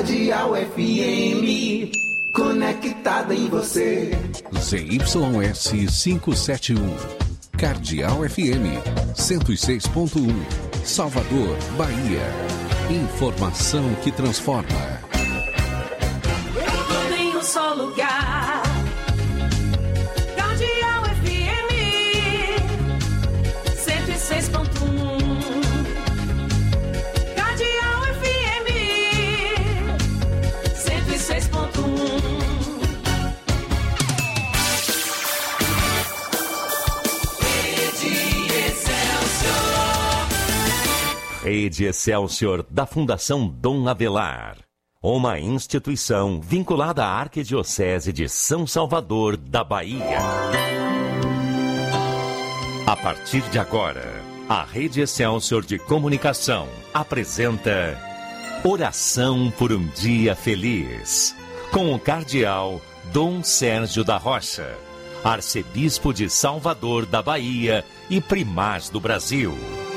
Cardeal FM, conectada em você. ZYS 571, Cardeal FM 106.1, Salvador, Bahia. Informação que transforma. Tudo em um só lugar. Cardeal FM 106.1. Cardeal FM 106.1. Rede Excelsior da Fundação Dom Avelar. Uma instituição vinculada à Arquidiocese de São Salvador, da Bahia. A partir de agora, a Rede Excelsior de Comunicação apresenta Oração por um Dia Feliz, com o Cardeal Dom Sérgio da Rocha, Arcebispo de Salvador, da Bahia e Primaz do Brasil.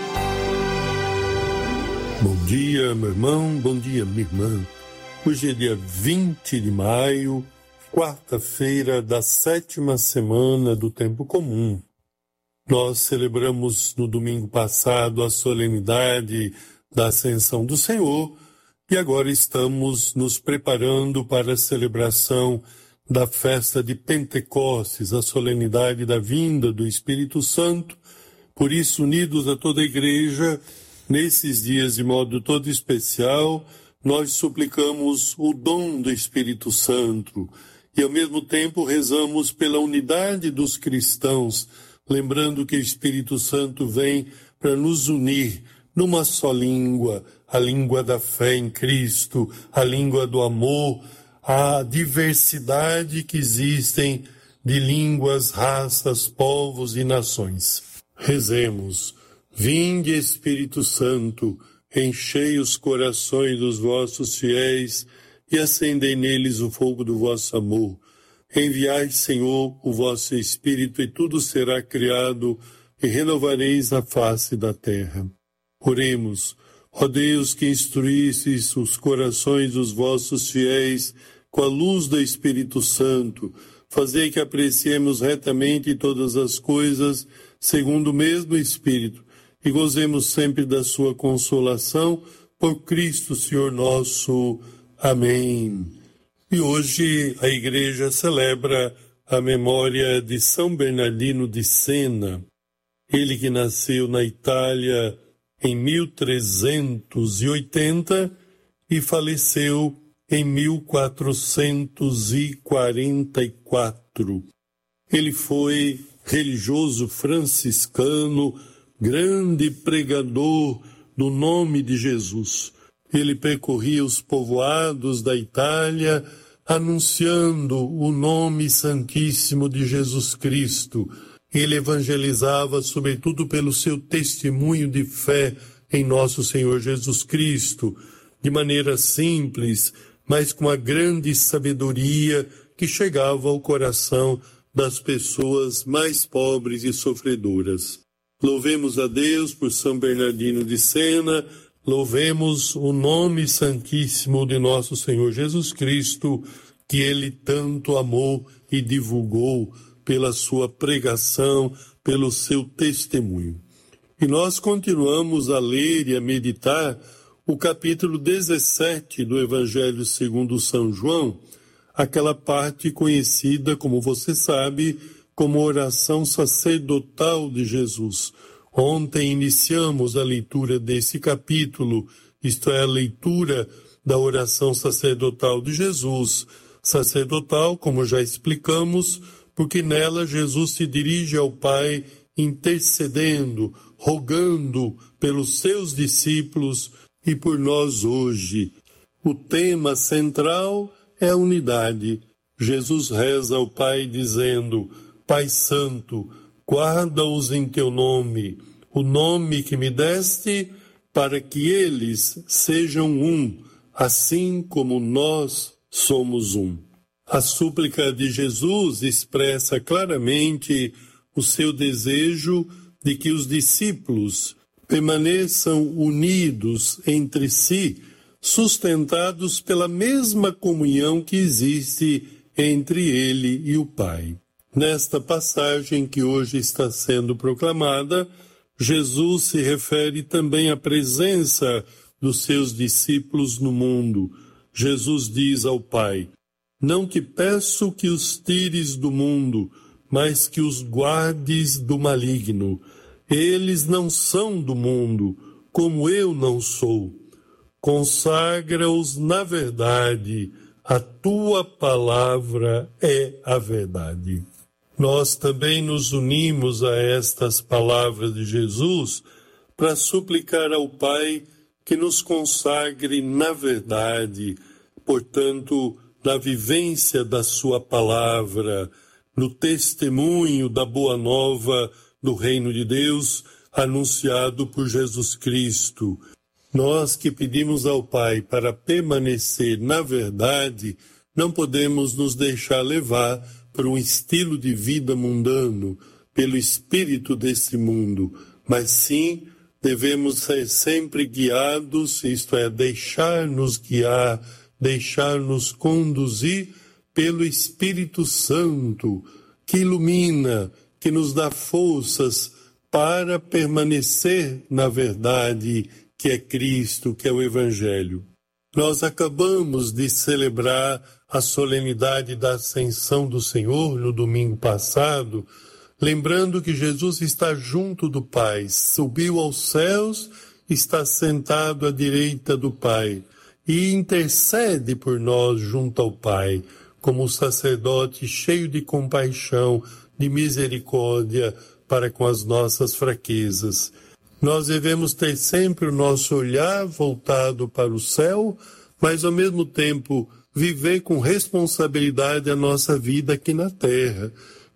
Bom dia, meu irmão, bom dia, minha irmã. Hoje é dia 20 de maio, quarta-feira da 7ª semana do Tempo Comum. Nós celebramos no domingo passado a solenidade da Ascensão do Senhor e agora estamos nos preparando para a celebração da festa de Pentecostes, a solenidade da vinda do Espírito Santo. Por isso, unidos a toda a igreja, nesses dias de modo todo especial, nós suplicamos o dom do Espírito Santo e ao mesmo tempo rezamos pela unidade dos cristãos, lembrando que o Espírito Santo vem para nos unir numa só língua, a língua da fé em Cristo, a língua do amor, a diversidade que existem de línguas, raças, povos e nações. Rezemos. Vinde, Espírito Santo, enchei os corações dos vossos fiéis e acendei neles o fogo do vosso amor. Enviai, Senhor, o vosso Espírito e tudo será criado e renovareis a face da terra. Oremos, ó Deus que instruístes os corações dos vossos fiéis com a luz do Espírito Santo, fazei que apreciemos retamente todas as coisas segundo o mesmo Espírito, e gozemos sempre da sua consolação, por Cristo Senhor nosso. Amém. E hoje a igreja celebra a memória de São Bernardino de Sena, ele que nasceu na Itália em 1380 e faleceu em 1444. Ele foi religioso franciscano, grande pregador do nome de Jesus. Ele percorria os povoados da Itália, anunciando o nome santíssimo de Jesus Cristo. Ele evangelizava, sobretudo, pelo seu testemunho de fé em nosso Senhor Jesus Cristo, de maneira simples, mas com uma grande sabedoria que chegava ao coração das pessoas mais pobres e sofredoras. Louvemos a Deus por São Bernardino de Sena, louvemos o nome santíssimo de nosso Senhor Jesus Cristo, que ele tanto amou e divulgou pela sua pregação, pelo seu testemunho. E nós continuamos a ler e a meditar o capítulo 17 do Evangelho segundo São João, aquela parte conhecida, como você sabe, como oração sacerdotal de Jesus. Ontem iniciamos a leitura desse capítulo, isto é, a leitura da oração sacerdotal de Jesus. Sacerdotal, como já explicamos, porque nela Jesus se dirige ao Pai intercedendo, rogando pelos seus discípulos e por nós hoje. O tema central é a unidade. Jesus reza ao Pai dizendo: Pai Santo, guarda-os em teu nome, o nome que me deste, para que eles sejam um, assim como nós somos um. A súplica de Jesus expressa claramente o seu desejo de que os discípulos permaneçam unidos entre si, sustentados pela mesma comunhão que existe entre ele e o Pai. Nesta passagem que hoje está sendo proclamada, Jesus se refere também à presença dos seus discípulos no mundo. Jesus diz ao Pai: não te peço que os tires do mundo, mas que os guardes do maligno. Eles não são do mundo, como eu não sou. Consagra-os na verdade, a tua palavra é a verdade. Nós também nos unimos a estas palavras de Jesus para suplicar ao Pai que nos consagre na verdade, portanto, na vivência da sua palavra, no testemunho da boa nova do reino de Deus anunciado por Jesus Cristo. Nós que pedimos ao Pai para permanecer na verdade, não podemos nos deixar levar por um estilo de vida mundano, pelo espírito desse mundo, mas sim devemos ser sempre guiados, isto é, deixar-nos guiar, deixar-nos conduzir pelo Espírito Santo, que ilumina, que nos dá forças para permanecer na verdade, que é Cristo, que é o Evangelho. Nós acabamos de celebrar a solenidade da Ascensão do Senhor no domingo passado, lembrando que Jesus está junto do Pai, subiu aos céus, está sentado à direita do Pai e intercede por nós junto ao Pai, como sacerdote cheio de compaixão, de misericórdia para com as nossas fraquezas. Nós devemos ter sempre o nosso olhar voltado para o céu, mas ao mesmo tempo viver com responsabilidade a nossa vida aqui na terra,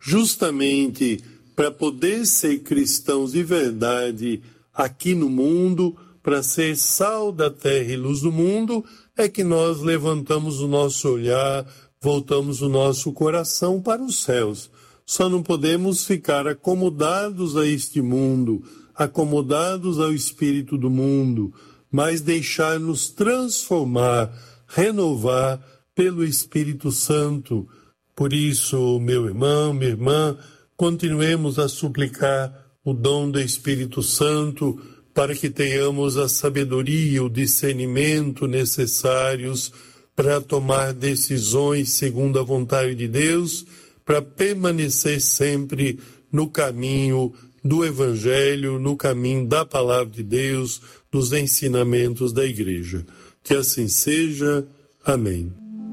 justamente para poder ser cristãos de verdade aqui no mundo, para ser sal da terra e luz do mundo, é que nós levantamos o nosso olhar, voltamos o nosso coração para os céus. Só não podemos ficar acomodados a este mundo, acomodados ao espírito do mundo, mas deixar-nos transformar, renovar pelo Espírito Santo. Por isso, meu irmão, minha irmã, continuemos a suplicar o dom do Espírito Santo para que tenhamos a sabedoria e o discernimento necessários para tomar decisões segundo a vontade de Deus, para permanecer sempre no caminho do Evangelho, no caminho da Palavra de Deus, dos ensinamentos da Igreja. Que assim seja. Amém.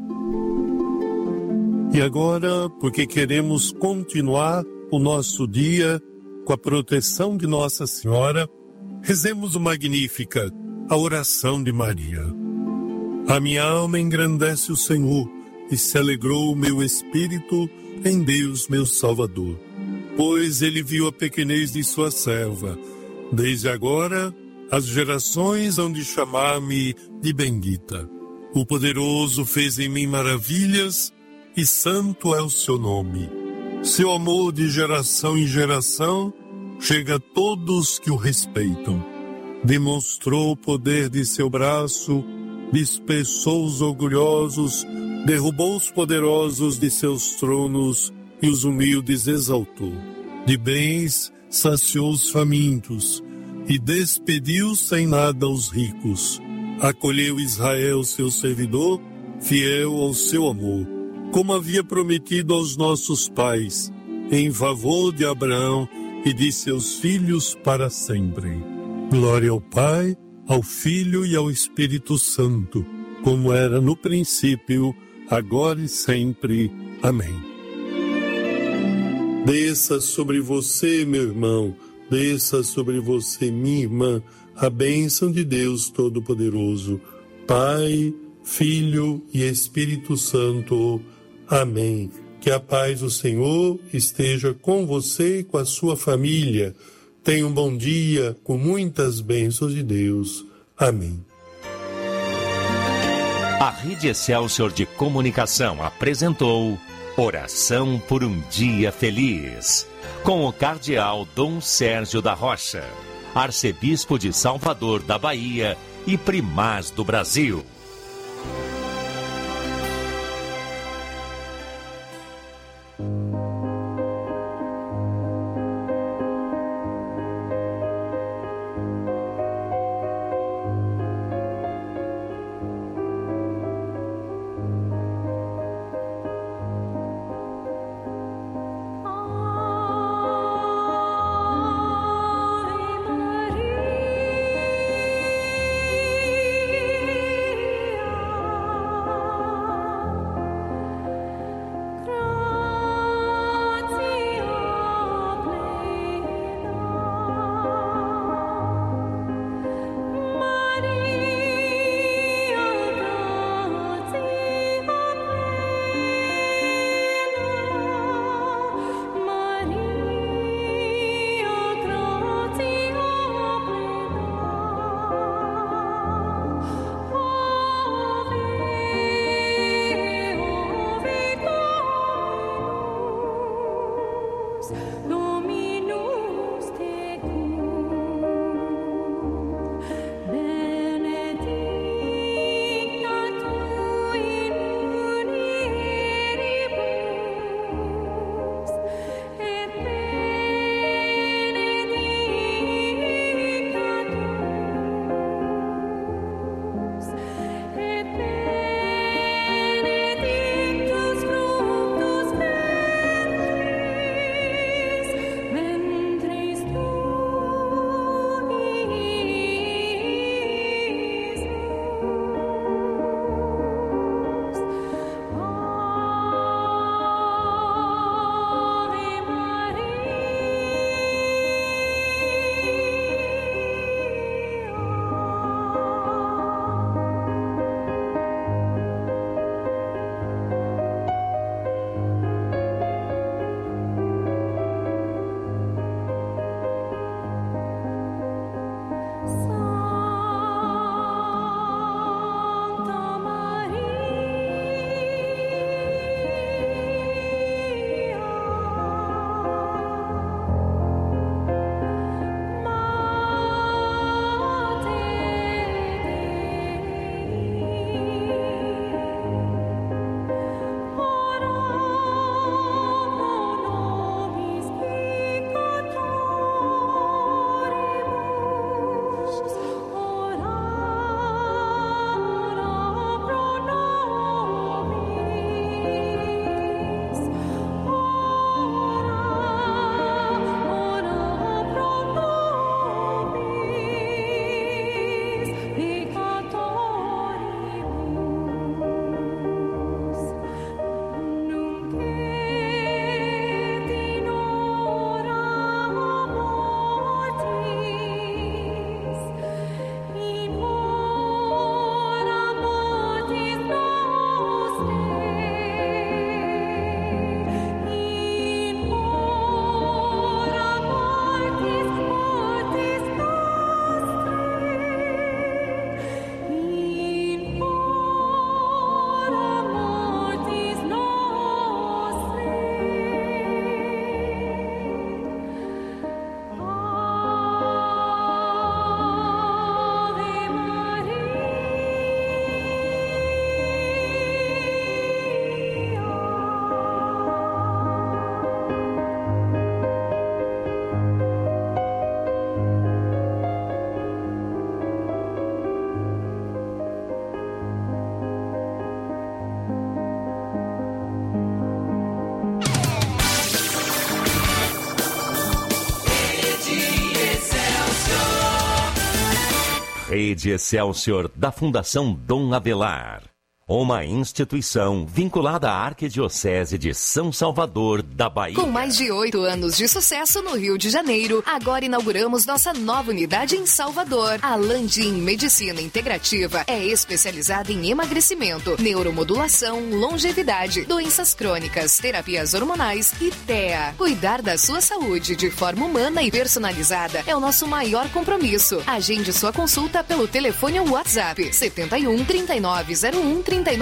E agora, porque queremos continuar o nosso dia com a proteção de Nossa Senhora, rezemos o Magnífica, a oração de Maria. A minha alma engrandece o Senhor, e se alegrou o meu espírito em Deus, meu Salvador. Pois ele viu a pequenez de sua serva. Desde agora, as gerações hão de chamar-me de bendita. O Poderoso fez em mim maravilhas, e santo é o seu nome. Seu amor de geração em geração chega a todos que o respeitam. Demonstrou o poder de seu braço, dispersou os orgulhosos, derrubou os poderosos de seus tronos e os humildes exaltou. De bens saciou os famintos e despediu sem nada os ricos. Acolheu Israel, seu servidor, fiel ao seu amor, como havia prometido aos nossos pais, em favor de Abraão e de seus filhos para sempre. Glória ao Pai, ao Filho e ao Espírito Santo, como era no princípio, agora e sempre. Amém. Desça sobre você, meu irmão, desça sobre você, minha irmã, a bênção de Deus Todo-Poderoso, Pai, Filho e Espírito Santo. Amém. Que a paz do Senhor esteja com você e com a sua família. Tenha um bom dia com muitas bênçãos de Deus. Amém. A Rede Excelsior de Comunicação apresentou Oração por um Dia Feliz, com o Cardeal Dom Sérgio da Rocha, arcebispo de Salvador da Bahia e primaz do Brasil. Rede Excelsior da Fundação Dom Abelar. Uma instituição vinculada à Arquidiocese de São Salvador da Bahia. Com mais de 8 anos de sucesso no Rio de Janeiro, agora inauguramos nossa nova unidade em Salvador. A Landim Medicina Integrativa é especializada em emagrecimento, neuromodulação, longevidade, doenças crônicas, terapias hormonais e TEA. Cuidar da sua saúde de forma humana e personalizada é o nosso maior compromisso. Agende sua consulta pelo telefone ou WhatsApp 71 3901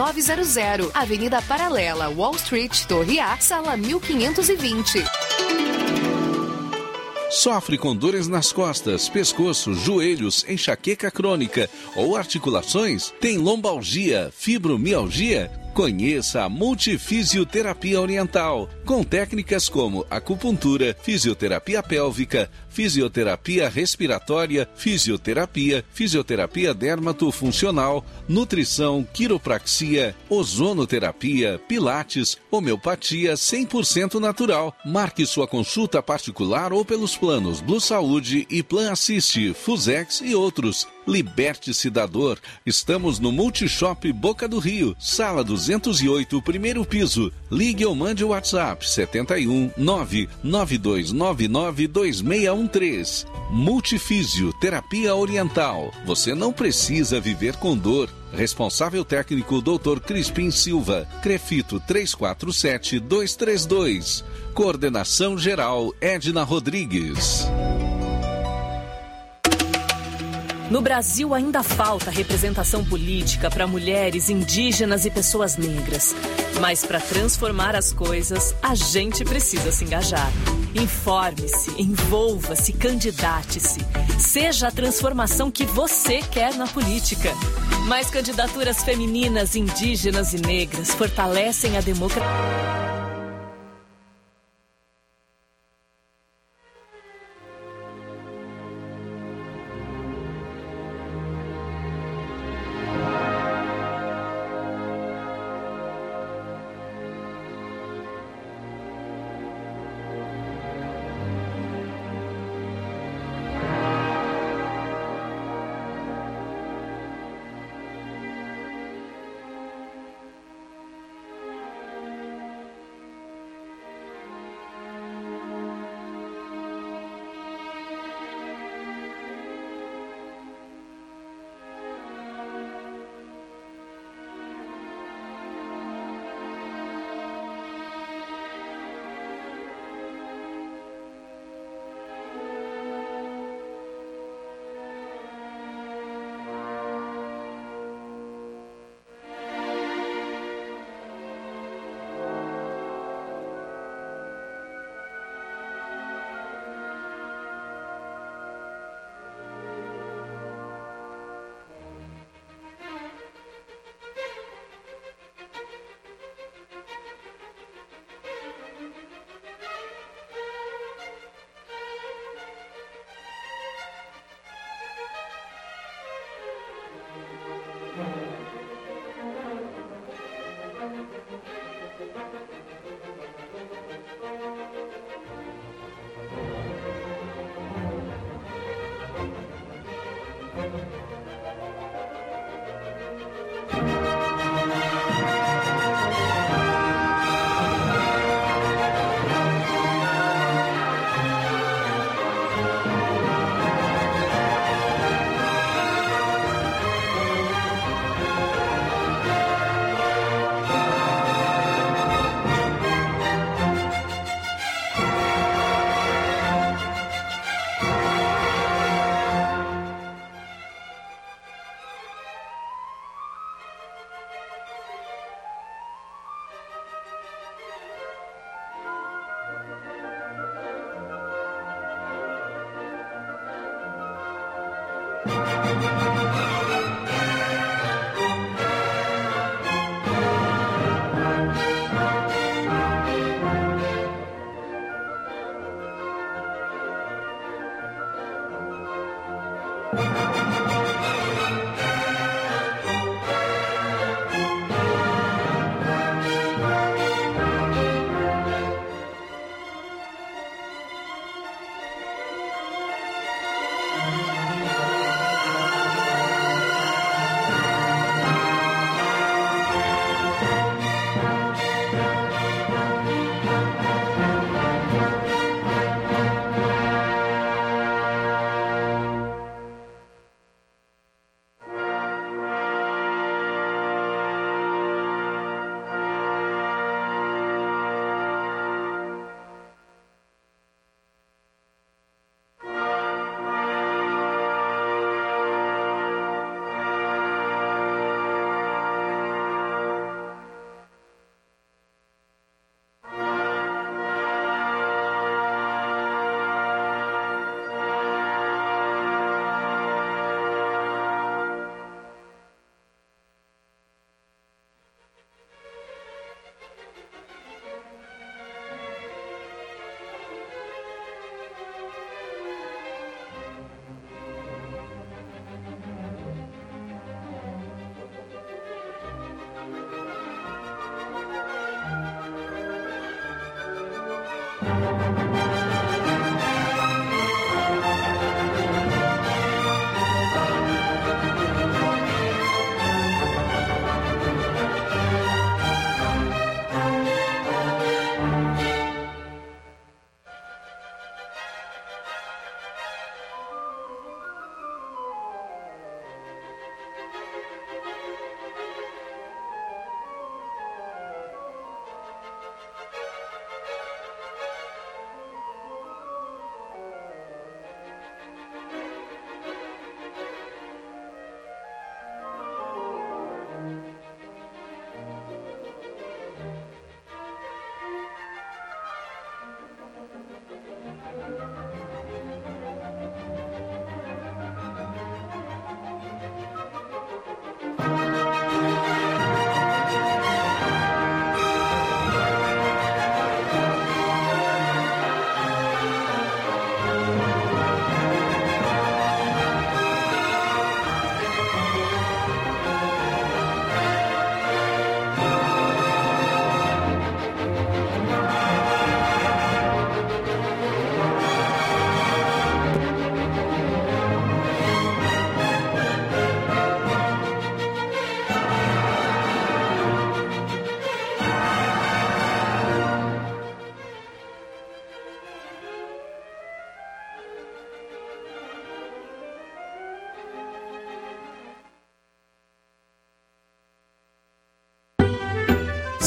3900, Avenida Paralela, Wall Street, Torre A, Sala 1520. Sofre com dores nas costas, pescoço, joelhos, enxaqueca crônica ou articulações? Tem lombalgia, fibromialgia? Conheça a Multifisioterapia Oriental, com técnicas como acupuntura, fisioterapia pélvica, fisioterapia respiratória, fisioterapia dermatofuncional, nutrição, quiropraxia, ozonoterapia, pilates, homeopatia 100% natural. Marque sua consulta particular ou pelos planos Blue Saúde e Plan Assist, Fusex e outros. Liberte-se da dor. Estamos no Multishop Boca do Rio, sala 208, primeiro piso. Ligue ou mande o WhatsApp 71 992992613. Multifísio Terapia Oriental. Você não precisa viver com dor. Responsável técnico Dr. Crispim Silva. Crefito 347232. Coordenação geral Edna Rodrigues. No Brasil ainda falta representação política para mulheres, indígenas e pessoas negras. Mas para transformar as coisas, a gente precisa se engajar. Informe-se, envolva-se, candidate-se. Seja a transformação que você quer na política. Mais candidaturas femininas, indígenas e negras fortalecem a democracia.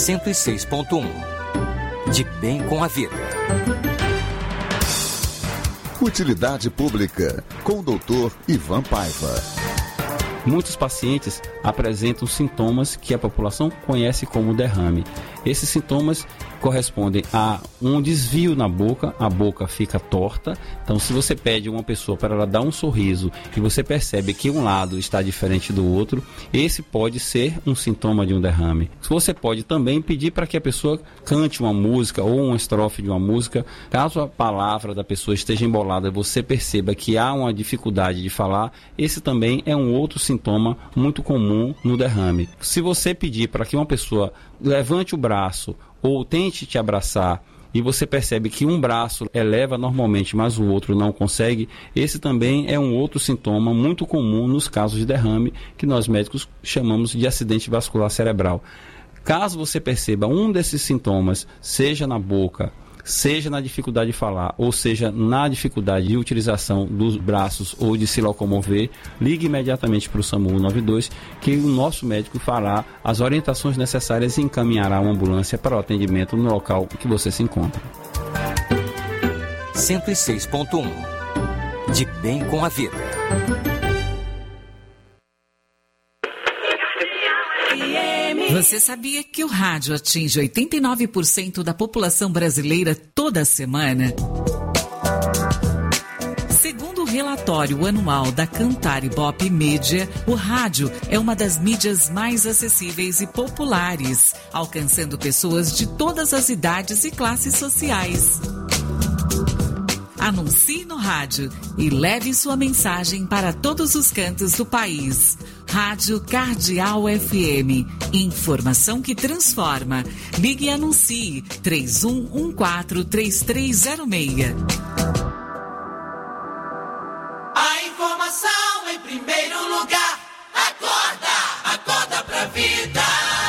106.1. De bem com a vida. Utilidade Pública, com o Dr. Ivan Paiva. Muitos pacientes apresentam sintomas que a população conhece como derrame. Esses sintomas correspondem a um desvio na boca, a boca fica torta. Então, se você pede a uma pessoa para ela dar um sorriso e você percebe que um lado está diferente do outro, esse pode ser um sintoma de um derrame. Você pode também pedir para que a pessoa cante uma música ou uma estrofe de uma música. Caso a palavra da pessoa esteja embolada e você perceba que há uma dificuldade de falar, esse também é um outro sintoma muito comum no derrame. Se você pedir para que uma pessoa levante o braço ou tente te abraçar e você percebe que um braço eleva normalmente, mas o outro não consegue, esse também é um outro sintoma muito comum nos casos de derrame, que nós médicos chamamos de acidente vascular cerebral. Caso você perceba um desses sintomas, seja na boca, seja na dificuldade de falar, ou seja na dificuldade de utilização dos braços ou de se locomover, ligue imediatamente para o SAMU 192, que o nosso médico fará as orientações necessárias e encaminhará uma ambulância para o atendimento no local que você se encontra. 106.1. De bem com a vida. Você sabia que o rádio atinge 89% da população brasileira toda semana? Segundo o relatório anual da Cantar Ibope Mídia, o rádio é uma das mídias mais acessíveis e populares, alcançando pessoas de todas as idades e classes sociais. Anuncie no rádio e leve sua mensagem para todos os cantos do país. Rádio Cardeal FM. Informação que transforma. Ligue e anuncie 3114-3306. A informação em primeiro lugar. Acorda pra vida.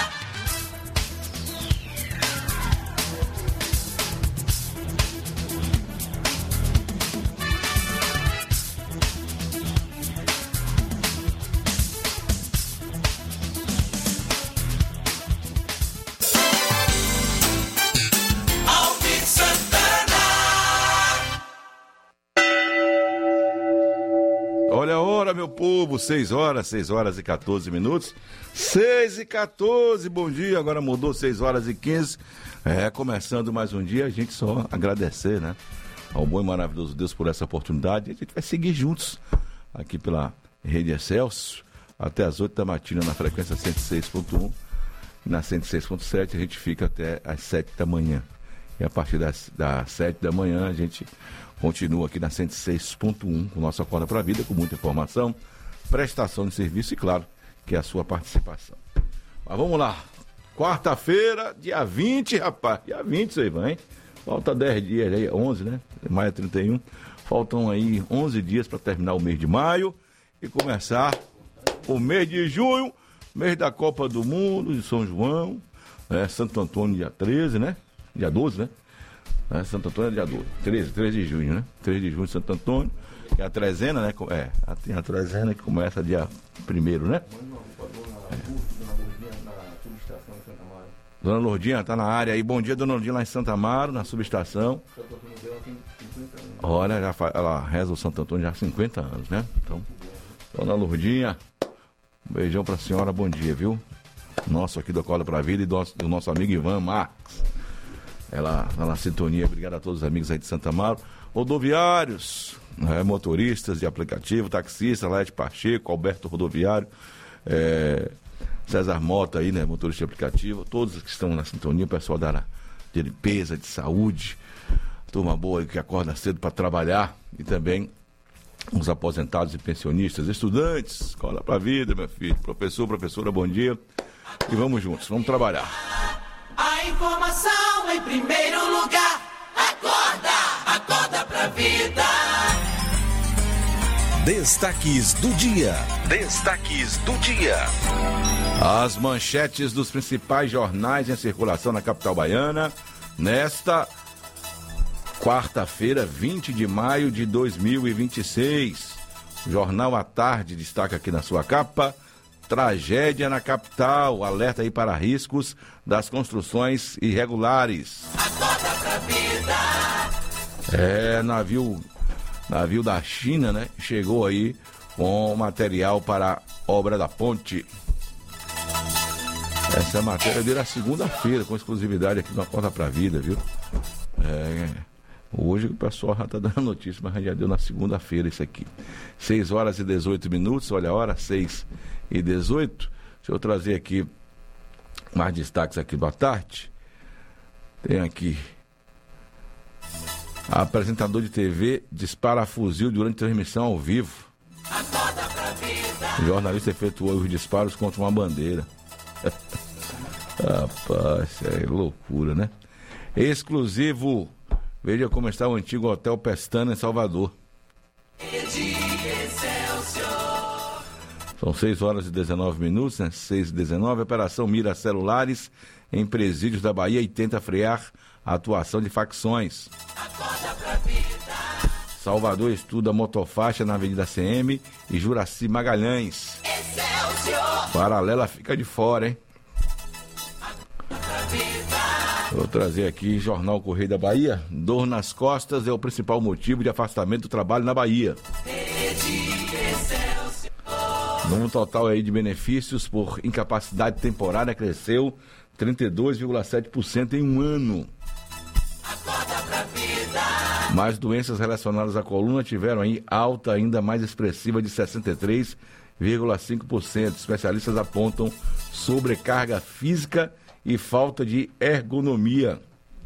Olha a hora, meu povo, 6 horas e 14 minutos. 6h14, bom dia, agora mudou 6h15. Começando mais um dia, a gente só agradecer, né? Ao bom e maravilhoso Deus por essa oportunidade. A gente vai seguir juntos aqui pela Rede Excelsior até as 8 da matina na frequência 106.1. Na 106.7 a gente fica até as 7 da manhã. E a partir das 7 da manhã a gente continua aqui na 106.1 com o nosso Acorda para a Vida, com muita informação, prestação de serviço e, claro, que é a sua participação. Mas vamos lá. Quarta-feira, dia 20, rapaz. Dia 20, isso aí, vai, hein? Falta 10 dias aí, 11, né? Maio é 31. Faltam aí 11 dias para terminar o mês de maio e começar o mês de junho, mês da Copa do Mundo, de São João, Santo Antônio, dia 13, né? Dia 12, né? Santo Antônio é dia 12, 13 de junho, né? 13 de junho, Santo Antônio. E a trezena, né? Tem a trezena que começa dia 1º, né? Dona Lourdinha tá na área aí. Bom dia, Dona Lourdinha, lá em Santa Amaro, na subestação. Olha, ela reza o Santo Antônio já há 50 anos, né? Então, Dona Lourdinha, um beijão pra senhora, bom dia, viu? Nosso aqui do Acorda pra Vida e do nosso amigo Ivan Marques. Ela tá na sintonia. Obrigado a todos os amigos aí de Santa Amaro. Rodoviários, motoristas de aplicativo, taxistas, Laete Pacheco, Alberto Rodoviário, César Mota aí, né, motorista de aplicativo, todos que estão na sintonia, o pessoal da área de limpeza, de saúde, turma boa aí que acorda cedo para trabalhar, e também os aposentados e pensionistas, estudantes, Escola pra Vida, meu filho, professora, bom dia, e vamos juntos, vamos trabalhar. A informação em primeiro lugar. Acorda pra vida. Destaques do dia. As manchetes dos principais jornais em circulação na capital baiana nesta quarta-feira, 20 de maio de 2026. O Jornal à Tarde destaca aqui na sua capa: tragédia na capital. Alerta aí para riscos das construções irregulares. Acorda pra vida. Navio da China, né? Chegou aí com material para a obra da ponte. Essa matéria dele na segunda-feira, com exclusividade aqui no Acorda pra Vida, viu? Hoje o pessoal já está dando notícia, mas já deu na segunda-feira isso aqui. 6 horas e 18 minutos, olha a hora, 6 e 18. Deixa eu trazer aqui mais destaques aqui da tarde. Tem aqui: apresentador de TV dispara fuzil durante transmissão ao vivo. O jornalista efetuou os disparos contra uma bandeira. Rapaz, é loucura, né? Exclusivo. Veja como está o antigo Hotel Pestana em Salvador. São 6 horas e 19 minutos, né? 6 e 19. A operação mira celulares em presídios da Bahia e tenta frear a atuação de facções. Salvador estuda motofaixa na Avenida CM e Juraci Magalhães. Paralela fica de fora, hein? Vou trazer aqui Jornal Correio da Bahia. Dor nas costas é o principal motivo de afastamento do trabalho na Bahia. No total aí de benefícios por incapacidade temporária cresceu 32,7% em um ano. Mais doenças relacionadas à coluna tiveram aí alta ainda mais expressiva de 63,5%. Especialistas apontam sobrecarga física e falta de ergonomia.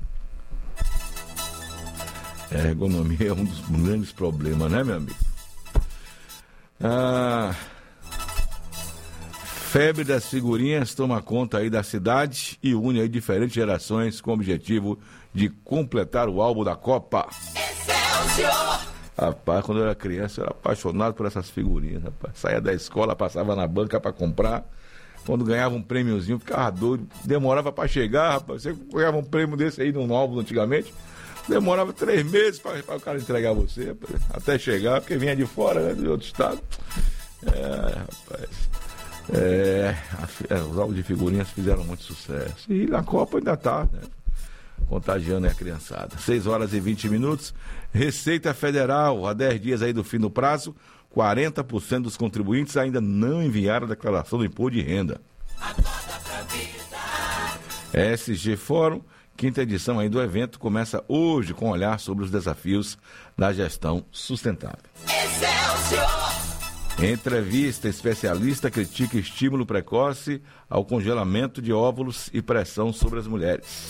Ergonomia é um dos grandes problemas, né, meu amigo? Febre das figurinhas toma conta aí da cidade e une aí diferentes gerações com o objetivo de completar o álbum da Copa. Rapaz, quando eu era criança, eu era apaixonado por essas figurinhas, rapaz. Saía da escola, passava na banca para comprar. Quando ganhava um prêmiozinho, ficava doido. Demorava para chegar, rapaz. Você ganhava um prêmio desse aí no álbum antigamente. Demorava 3 meses para o cara entregar você, rapaz, até chegar, porque vinha de fora, né, de outro estado. Rapaz. Os álbuns de figurinhas fizeram muito sucesso. E na Copa ainda tá, né? Contagiando a criançada. 6 horas e 20 minutos. Receita Federal, há 10 dias aí do fim do prazo, 40% dos contribuintes ainda não enviaram a declaração do imposto de renda. SG Fórum, quinta edição aí do evento, começa hoje com um olhar sobre os desafios da gestão sustentável. Entrevista, especialista critica estímulo precoce ao congelamento de óvulos e pressão sobre as mulheres.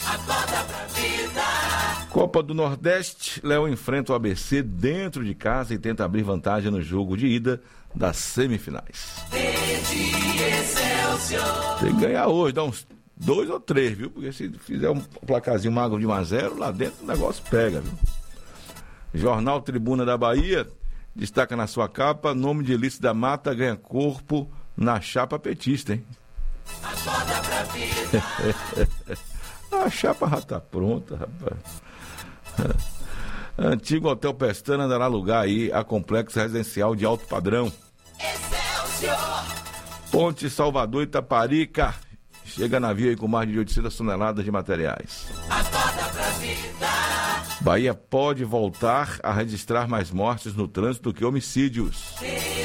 Copa do Nordeste, Léo enfrenta o ABC dentro de casa e tenta abrir vantagem no jogo de ida das semifinais. Tem que ganhar hoje, dá uns 2 ou 3, viu? Porque se fizer um placarzinho magro de 1-0, lá dentro o negócio pega, viu? Jornal Tribuna da Bahia destaca na sua capa: nome de Elice da Mata ganha corpo na chapa petista, hein? A chapa já tá pronta, rapaz. Antigo Hotel Pestana dará lugar aí a complexo residencial de alto padrão. Ponte Salvador Itaparica. Chega navio aí com mais de 800 toneladas de materiais. Bahia pode voltar a registrar mais mortes no trânsito do que homicídios.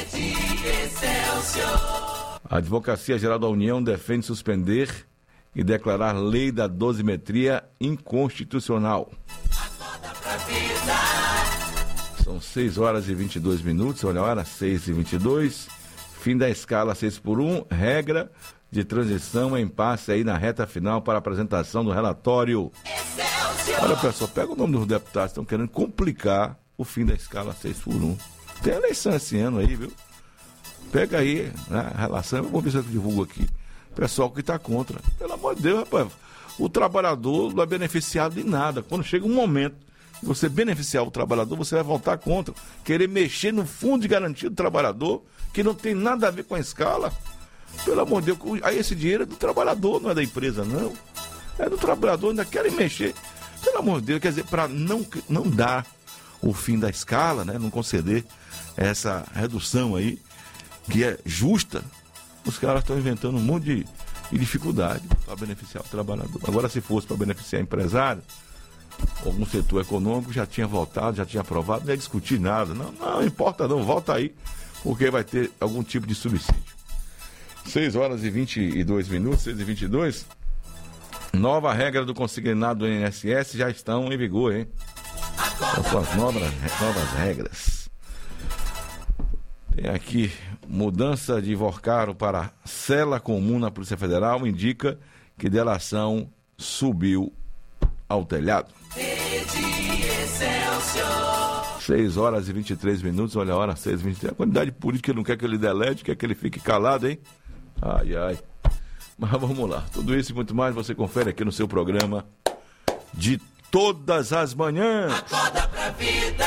A Advocacia Geral da União defende suspender e declarar lei da dosimetria inconstitucional. São 6 horas e 22 minutos, olha a hora, 6 e 22. Fim da escala 6x1, regra de transição em passe aí na reta final para a apresentação do relatório. Olha, pessoal, pega o nome dos deputados que estão querendo complicar o fim da escala 6x1. Tem eleição esse ano aí, viu? Pega aí, né, a relação, eu vou ver se eu divulgo aqui. Pessoal que está contra. Pelo amor de Deus, rapaz, o trabalhador não é beneficiado de nada. Quando chega um momento de você beneficiar o trabalhador, você vai voltar contra. Querer mexer no fundo de garantia do trabalhador, que não tem nada a ver com a escala. Pelo amor de Deus, aí esse dinheiro é do trabalhador, não é da empresa, não. É do trabalhador, ainda querem mexer. Pelo amor de Deus, quer dizer, para não dar o fim da escala, né, não conceder essa redução aí, que é justa, os caras estão inventando um monte de dificuldade para beneficiar o trabalhador. Agora, se fosse para beneficiar empresário, algum setor econômico já tinha votado, já tinha aprovado, não ia discutir nada. Não importa não, volta aí, porque vai ter algum tipo de subsídio. 6 horas e 22 minutos, 6h22. Nova regra do consignado do INSS já estão em vigor, hein? São as novas regras. Tem aqui, mudança de Vorcaro para cela comum na Polícia Federal indica que delação subiu ao telhado. 6 horas e 23 minutos, olha a hora, 6h23. A quantidade de política não quer que ele delete, quer que ele fique calado, hein? Ai, ai. Mas vamos lá. Tudo isso e muito mais você confere aqui no seu programa de todas as manhãs. Acorda pra vida.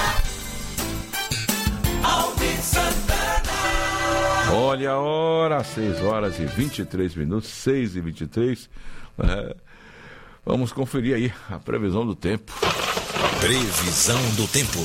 Alvin Santana. Olha a hora, 6 horas e 23 minutos, 6h23. Vamos conferir aí a previsão do tempo. Previsão do tempo.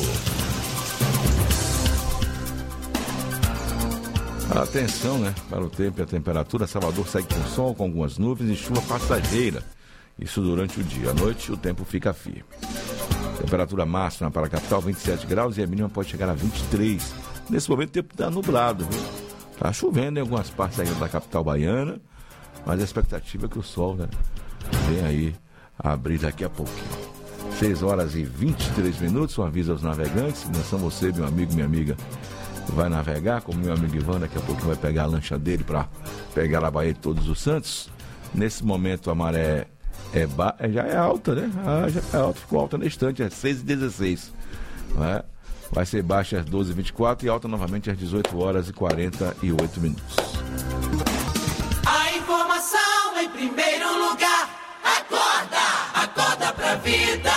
Atenção, né, para o tempo e a temperatura. Salvador segue com sol, com algumas nuvens e chuva passageira. Isso durante o dia. À noite, o tempo fica firme. Temperatura máxima para a capital, 27 graus, e a mínima pode chegar a 23. Nesse momento, o tempo está nublado, viu? Está chovendo em algumas partes aí da capital baiana, mas a expectativa é que o sol, né, vem aí abrir daqui a pouquinho. 6 horas e 23 minutos, um aviso aos navegantes. Atenção você, meu amigo, minha amiga, vai navegar, como meu amigo Ivan, daqui a pouco vai pegar a lancha dele para pegar a Baía de Todos os Santos. Nesse momento a maré já é alta, né? Já é alta, ficou alta na instante, é 6h16. Né? Vai ser baixa às 12h24 e alta novamente às 18 horas e 48 minutos. A informação em primeiro lugar. Acorda pra vida.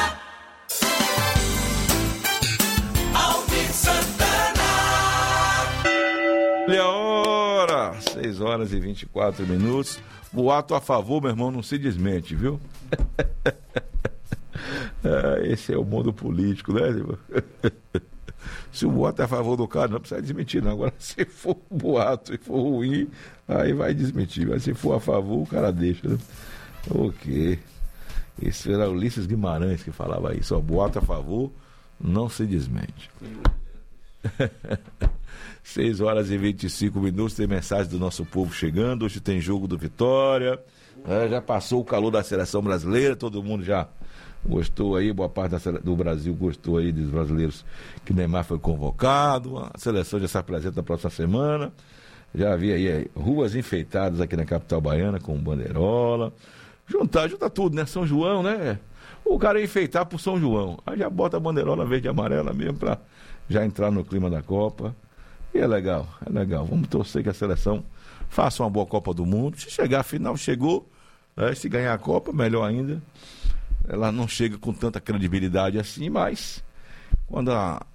Alvin Santana. Olha a hora, 6 horas e 24 minutos. Boato a favor, meu irmão, não se desmente, viu? Esse é o mundo político, né, irmão? Se o boato é a favor do cara, não precisa desmentir, não. Agora, se for boato e for ruim, aí vai desmentir. Mas se for a favor, o cara deixa, né? Ok. Esse era Ulisses Guimarães que falava isso. Ó, boato a favor, não se desmente. 6 horas e 25 minutos, tem mensagem do nosso povo chegando. Hoje tem jogo do Vitória. Já passou o calor da seleção brasileira, todo mundo já gostou aí, boa parte do Brasil gostou aí dos brasileiros que Neymar foi convocado. A seleção já se apresenta na próxima semana. Já vi aí ruas enfeitadas aqui na capital baiana com banderola. Junta tudo, né? São João, né? O cara ia enfeitar pro São João. Aí já bota a bandeirola verde e amarela mesmo pra já entrar no clima da Copa. E é legal, é legal. Vamos torcer que a seleção faça uma boa Copa do Mundo. Se chegar à final, chegou. Se ganhar a Copa, melhor ainda. Ela não chega com tanta credibilidade assim, mas quando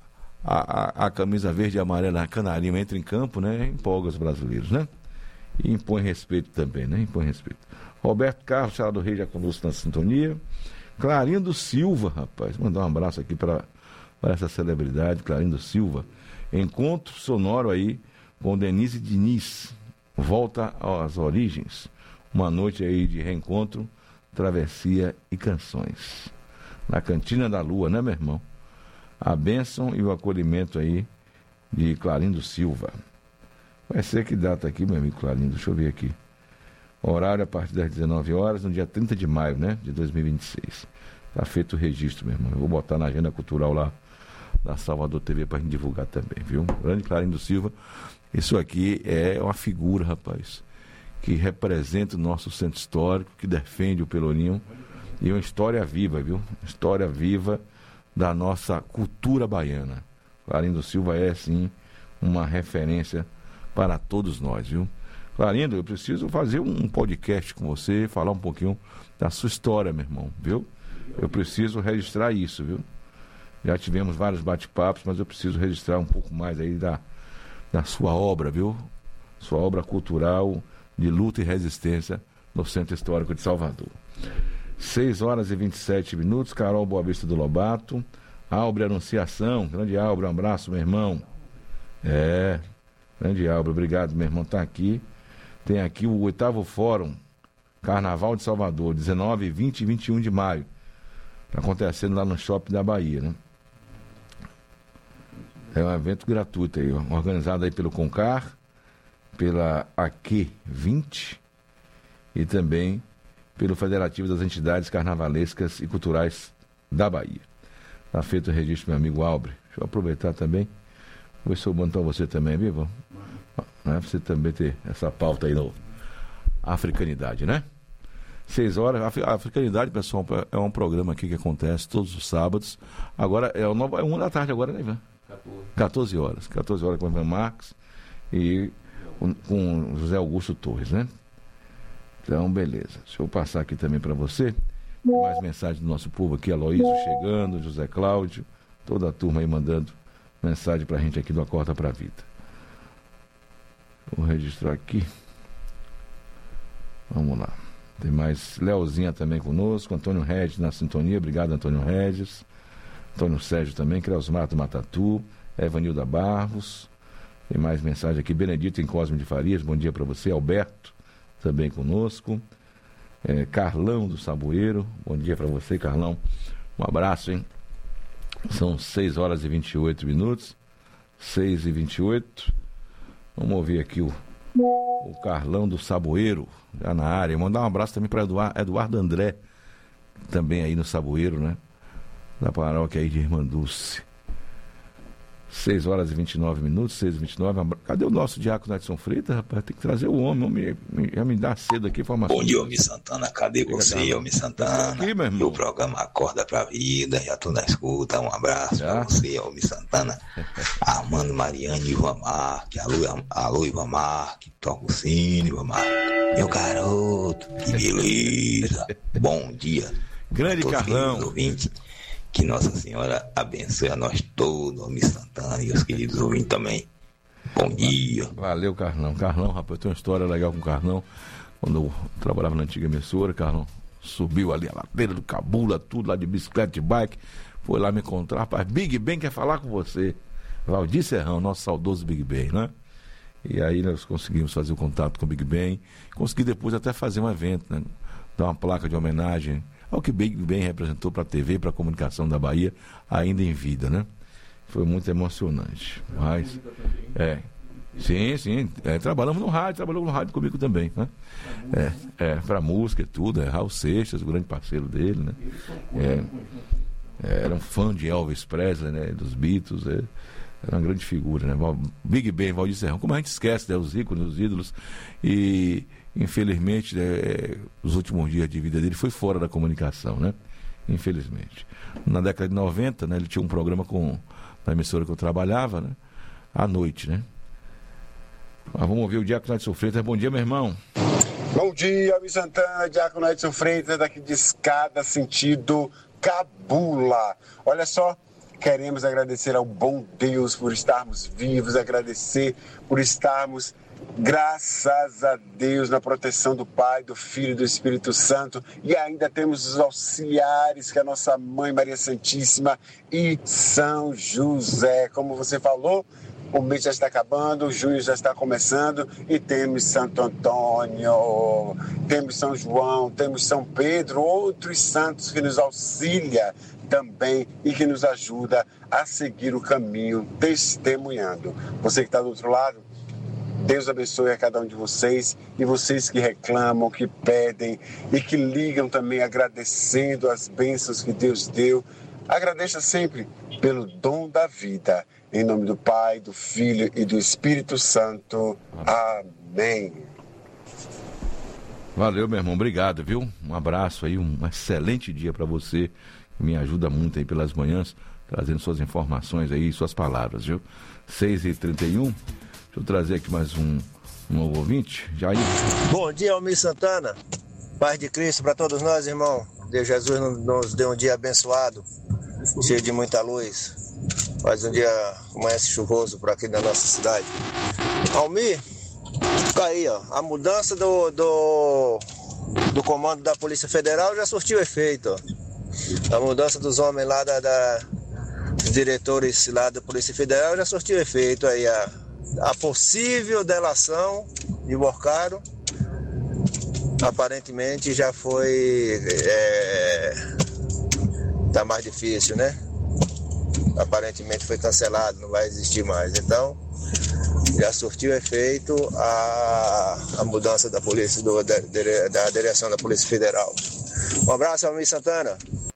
a camisa verde e amarela, a canarinho, entra em campo, né? Empolga os brasileiros, né? E impõe respeito também, né? Impõe respeito. Roberto Carlos, Sala do Rei, já conosco na sintonia. Clarindo Silva, rapaz, mandar um abraço aqui para essa celebridade, Clarindo Silva. Encontro sonoro aí com Denise Diniz. Volta às origens. Uma noite aí de reencontro, travessia e canções. Na Cantina da Lua, né, meu irmão? A bênção e o acolhimento aí de Clarindo Silva. Vai ser que data aqui, meu amigo Clarindo? Deixa eu ver aqui. Horário a partir das 19 horas, no dia 30 de maio, né, de 2026. Tá feito o registro, meu irmão. Eu vou botar na agenda cultural lá da Salvador TV pra gente divulgar também, viu? Grande Clarindo Silva. Isso aqui é uma figura, rapaz, que representa o nosso centro histórico, que defende o Pelourinho. E uma história viva, viu? História viva da nossa cultura baiana. Clarindo Silva é, sim, uma referência para todos nós, viu? Clarindo, eu preciso fazer um podcast com você, falar um pouquinho da sua história, meu irmão, viu? Eu preciso registrar isso, viu? Já tivemos vários bate-papos, mas eu preciso registrar um pouco mais aí da sua obra, viu? Sua obra cultural de luta e resistência no Centro Histórico de Salvador. 6 horas e 27 minutos, Carol Boa Vista do Lobato. Albre Anunciação, grande Albre, um abraço, meu irmão. Grande Álvaro, obrigado, meu irmão, tá aqui. Tem aqui o 8º Fórum Carnaval de Salvador, 19, 20 e 21 de maio. Tá acontecendo lá no Shopping da Bahia, né? É um evento gratuito aí, organizado aí pelo Concar, pela AQ20 e também pelo Federativo das Entidades Carnavalescas e Culturais da Bahia. Tá feito o registro, meu amigo Albre. Deixa eu aproveitar também. Vou ver se eu mando para você também, viu? Né? Você também ter essa pauta aí no Africanidade, né? 6 horas. A Africanidade, pessoal, é um programa aqui que acontece todos os sábados. Agora é 1 da tarde agora, né, Ivan? 14 horas. 14 horas com o Ivan Marques e com José Augusto Torres, né? Então, beleza. Deixa eu passar aqui também para você. Mais mensagem do nosso povo aqui. Aloísio chegando, José Cláudio, toda a turma aí mandando mensagem pra gente aqui do Acorda Pra Vida. Vou registrar aqui. Vamos lá. Tem mais Leozinha também conosco, Antônio Regis na sintonia, obrigado Antônio Regis, Antônio Sérgio também, Creusmar do Matatu, Evanilda Barros, tem mais mensagem aqui, Benedito em Cosme de Farias, bom dia para você, Alberto também conosco, Carlão do Saboeiro, bom dia para você, Carlão, um abraço, hein? São 6 horas e 28 minutos, 6 e 28, vamos ouvir aqui o Carlão do Saboeiro, já na área. Mandar um abraço também para Eduardo André, também aí no Saboeiro, né? Da paróquia aí de Irmã Dulce. 6 horas e 29 minutos, 6 e 29. Cadê o nosso diácono Edson Freitas, rapaz? Tem que trazer o homem já me dá cedo aqui informação. Bom dia, homem Santana. Cadê você, homem Santana? Aqui, meu irmão. O programa Acorda Pra Vida, já tô na escuta. Um abraço pra você, homem Santana. Armando, Mariane, Ivan Marque. Alô, Ivan Marque. Toca o sino, Ivan Marque. Meu garoto, que beleza. Bom dia. Grande Carlão. Que Nossa Senhora abençoe a nós todos, homem Santana e os queridos ouvintes também. Bom dia. Valeu, Carlão. Carlão, rapaz, eu tenho uma história legal com o Carlão. Quando eu trabalhava na antiga emissora, Carlão subiu ali a ladeira do Cabula, tudo lá de bicicleta e bike. Foi lá me encontrar, rapaz, Big Ben quer falar com você. Valdir Serrão, nosso saudoso Big Ben, né? E aí nós conseguimos fazer o contato com o Big Ben. Consegui depois até fazer um evento, né? Dar uma placa de homenagem ao que Big Ben representou para a TV e para a comunicação da Bahia, ainda em vida, né? Foi muito emocionante. Mas, sim, trabalhamos no rádio, trabalhou no rádio comigo também, né? Para música e tudo, Raul Seixas, o grande parceiro dele, né? Era um fã de Elvis Presley, né? Dos Beatles, era uma grande figura, né? Big Ben, Valdir Serrão, como a gente esquece, né? Os ícones, os ídolos, e infelizmente, os últimos dias de vida dele foi fora da comunicação, né? Infelizmente. Na década de 90, né, ele tinha um programa na emissora que eu trabalhava, né? À noite, né? Mas vamos ouvir o Diácono Edson Freitas. Bom dia, meu irmão. Bom dia, Almir Santana, Diácono Edson Freitas, daqui de Escada, sentido Cabula. Olha só, queremos agradecer ao bom Deus por estarmos vivos, agradecer por estarmos, graças a Deus, na proteção do Pai, do Filho e do Espírito Santo, e ainda temos os auxiliares, que é a nossa Mãe Maria Santíssima e São José. Como você falou, o mês já está acabando, junho já está começando, e temos Santo Antônio, temos São João, temos São Pedro, outros santos que nos auxiliam também e que nos ajuda a seguir o caminho testemunhando. Você que está do outro lado, Deus abençoe a cada um de vocês, e vocês que reclamam, que pedem e que ligam também agradecendo as bênçãos que Deus deu. Agradeça sempre pelo dom da vida. Em nome do Pai, do Filho e do Espírito Santo. Amém. Valeu, meu irmão. Obrigado, viu? Um abraço aí, um excelente dia para você. Me ajuda muito aí pelas manhãs, trazendo suas informações aí, suas palavras, viu? 6h31. Deixa eu trazer aqui mais um novo ouvinte. Jair. Bom dia, Almir Santana. Paz de Cristo para todos nós, irmão. Deus Jesus nos deu um dia abençoado, cheio de muita luz. Faz um dia amanhece chuvoso por aqui na nossa cidade. Almir, fica aí, ó. A mudança do comando da Polícia Federal já surtiu efeito, ó. A mudança dos homens lá dos diretores lá da Polícia Federal já surtiu efeito aí. a possível delação de Borcaro, aparentemente já foi... tá mais difícil, né? Aparentemente foi cancelado, não vai existir mais. Então, já surtiu efeito a mudança da polícia, da direção da Polícia Federal. Um abraço, Almir Santana.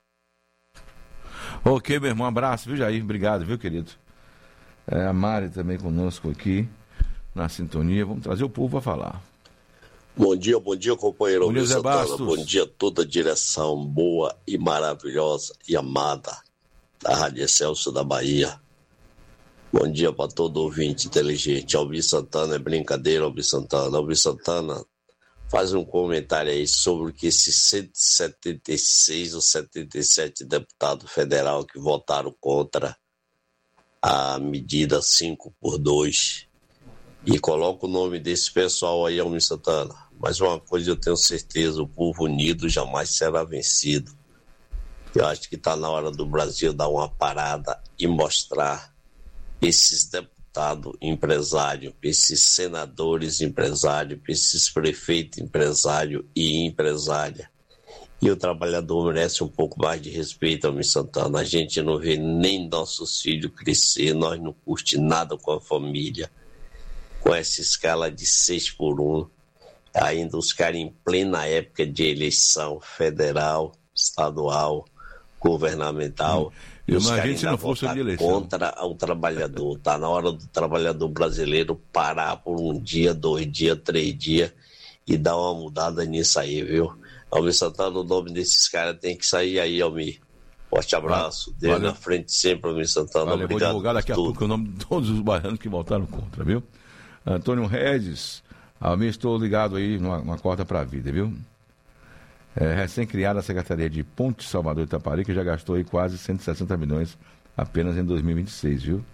Ok, meu irmão, um abraço, viu, Jair? Obrigado, viu, querido? A Mari também conosco aqui, na sintonia. Vamos trazer o povo para falar. Bom dia, companheiro Almir Santana. Bom dia a toda a direção boa e maravilhosa e amada da Rádio Excelsior da Bahia. Bom dia para todo ouvinte inteligente. Almir Santana é brincadeira, Almir Santana. Almir Santana, faz um comentário aí sobre que esses 176 ou 77 deputados federais que votaram contra a medida 5x2. E coloca o nome desse pessoal aí, Almir Santana. Mas uma coisa eu tenho certeza, o povo unido jamais será vencido. Eu acho que está na hora do Brasil dar uma parada e mostrar esses deputados empresários, esses senadores empresários, esses prefeitos empresários e empresária. E o trabalhador merece um pouco mais de respeito, Almir Santana. A gente não vê nem nossos filhos crescer, nós não curte nada com a família. Com essa escala de 6x1, ainda os caras em plena época de eleição federal, estadual, governamental, e os caras ainda votar contra o trabalhador. Está na hora do trabalhador brasileiro parar por um dia, 2 dias, 3 dias e dar uma mudada nisso aí, viu? Almir Santana, o nome desses caras tem que sair aí, Almir. Forte abraço, Deus na frente sempre, Almir Santana. Valeu, obrigado. Vou divulgar daqui a pouco o nome de todos os baianos que votaram contra, viu? Antônio Regis, Almir, estou ligado aí numa corda para a vida, viu? Recém-criada a Secretaria de Ponte Salvador Itaparica já gastou aí quase 160 milhões apenas em 2026, viu?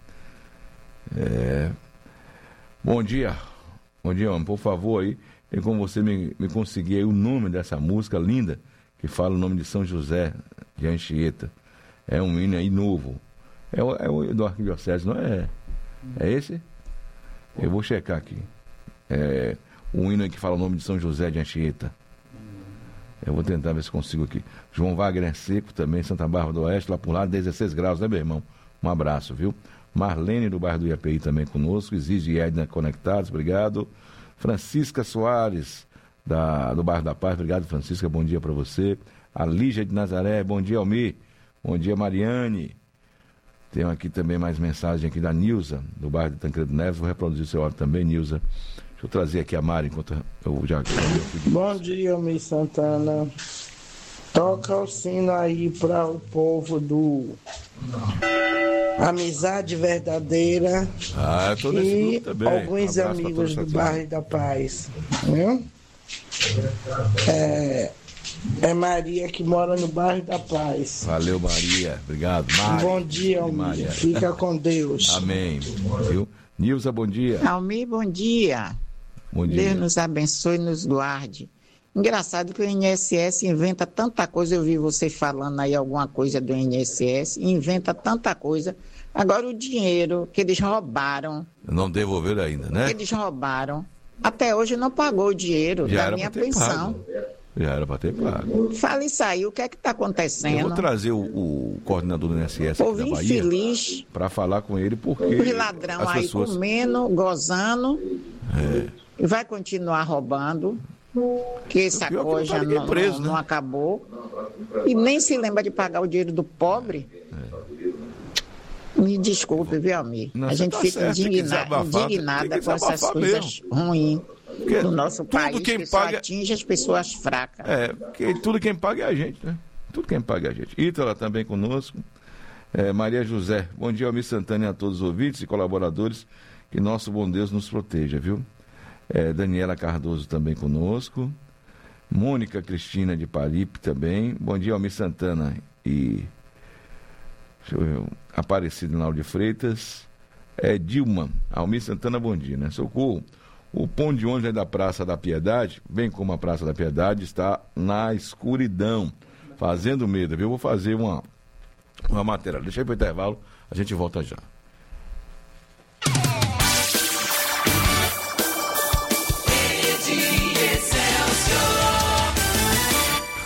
Bom dia, homem, por favor aí, tem como você me conseguir aí o nome dessa música linda que fala o nome de São José de Anchieta. É um hino aí novo. É o do Arquidiocese, não é? É esse? Eu vou checar aqui. Um hino aí que fala o nome de São José de Anchieta. Eu vou tentar ver se consigo aqui. João Wagner Seco também, Santa Bárbara do Oeste, lá por lá, 16 graus, né, meu irmão? Um abraço, viu? Marlene do bairro do Iapi também conosco, Exige e Edna conectados, obrigado. Francisca Soares, do bairro da Paz, obrigado, Francisca, bom dia para você. A Lígia de Nazaré, bom dia, Almir. Bom dia, Mariane. Tem aqui também mais mensagem aqui da Nilza, do bairro de Tancredo Neves, vou reproduzir o seu áudio também, Nilza. Deixa eu trazer aqui a Mari enquanto eu já... Bom dia, Almir Santana. Toca o sino aí para o povo do Amizade Verdadeira tô nesse e grupo também. alguns amigos do bairro da Paz. Viu? É Maria que mora no bairro da Paz. Valeu, Maria. Obrigado, Mari. Bom dia, Almir. Fica com Deus. Amém. Viu? Nilza, bom dia. Almir, bom dia. Bom dia. Deus nos abençoe e nos guarde. Engraçado que o INSS inventa tanta coisa, eu vi você falando aí alguma coisa do INSS, inventa tanta coisa. Agora o dinheiro que eles roubaram... Não devolveram ainda, né? Que eles roubaram, até hoje não pagou o dinheiro da minha pensão. Já era para ter pago. Fala isso aí, o que é que está acontecendo? Eu vou trazer o coordenador do INSS aqui da Bahia infeliz, para falar com ele, porque os ladrão aí pessoas... comendo, gozando, e vai continuar roubando, que essa coisa não acabou, e nem se lembra de pagar o dinheiro do pobre. Me desculpe, viu, Almir? A gente fica indignada com essas coisas ruins do nosso país, que só atinge as pessoas fracas. Porque tudo quem paga é a gente, né? Tudo quem paga é a gente. Ítala também conosco. Maria José, bom dia, Almir Santana, e a todos os ouvintes e colaboradores, que nosso bom Deus nos proteja, viu? Daniela Cardoso também conosco. Mônica Cristina de Paripe também. Bom dia, Almir Santana e... Deixa eu ver, Aparecido Lauro de Freitas. Dilma, Almir Santana, bom dia, né? Socorro. O ponto de ônibus da Praça da Piedade, bem como a Praça da Piedade, está na escuridão, fazendo medo, viu? Eu vou fazer uma matéria. Deixa aí para o intervalo, a gente volta já.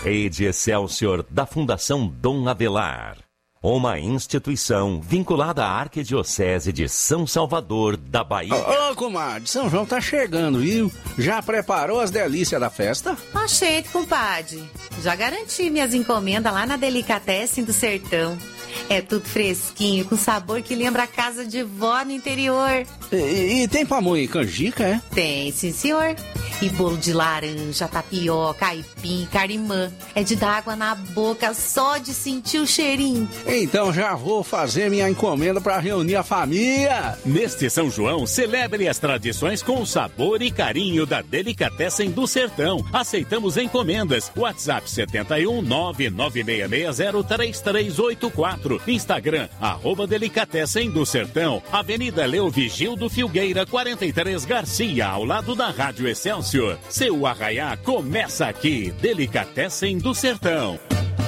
Rede Excelsior da Fundação Dom Avelar. Uma instituição vinculada à Arquidiocese de São Salvador da Bahia. Ô, comadre, São João tá chegando, viu? Já preparou as delícias da festa? Achei, compadre. Já garanti minhas encomendas lá na Delicatessen do Sertão. É tudo fresquinho, com sabor que lembra a casa de vó no interior. E tem pamonha e canjica, é? Tem, sim, senhor. E bolo de laranja, tapioca, aipim, carimã. É de dar água na boca só de sentir o cheirinho. Então já vou fazer minha encomenda para reunir a família. Neste São João, celebre as tradições com o sabor e carinho da Delicatessen do Sertão. Aceitamos encomendas. WhatsApp 71 996603384. Instagram, @Delicatessen do Sertão. Avenida Leovigildo Filgueira, 43 Garcia, ao lado da Rádio Excelsior. Seu arraiá começa aqui. Delicatessen do Sertão.